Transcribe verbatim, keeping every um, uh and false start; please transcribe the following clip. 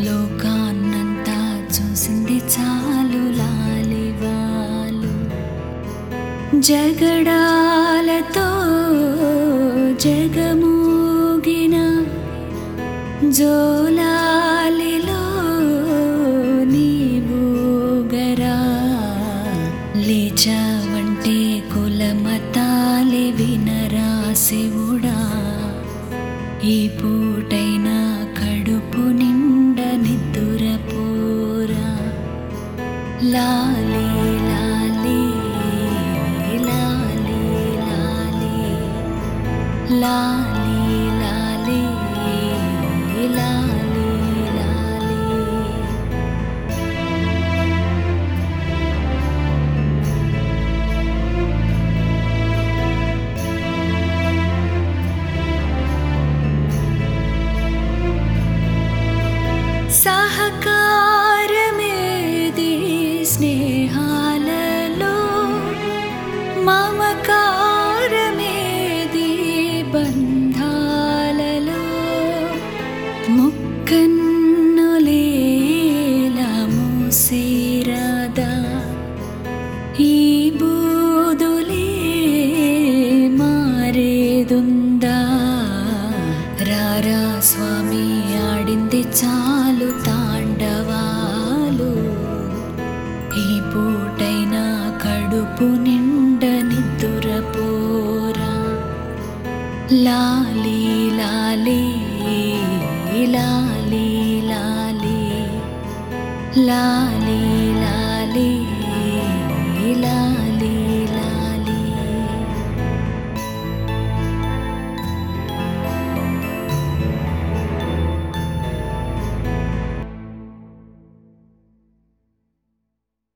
లోకాన్నంతా చూసింది చాలు లాలివాలు జగడాలతో జగమూగిన జోలాలిలో నీవూగరా లేచావంటే కులమతాలే వినరా శివుడా ఈ పూటైనా కడుపు నిండ నిద్దురపోరా లాలీ లాలీ లాలీ లాలీ లాలీ లాలీ లాలీ లాలీ సహకారమేది స్నేహాలలో మమకారమేది బంధాలలో ముక్కన్నులేలా మూసేరాదా ఈ బూదులే మారేదుందా రారా స్వామి ఆడింది చాలు తాండవాలు ఈ పూటైనా కడుపు నిండ నిద్దురపోరా లాలీ లాలీ లాలీ లాలీ లాలీ లాలీ లాలీ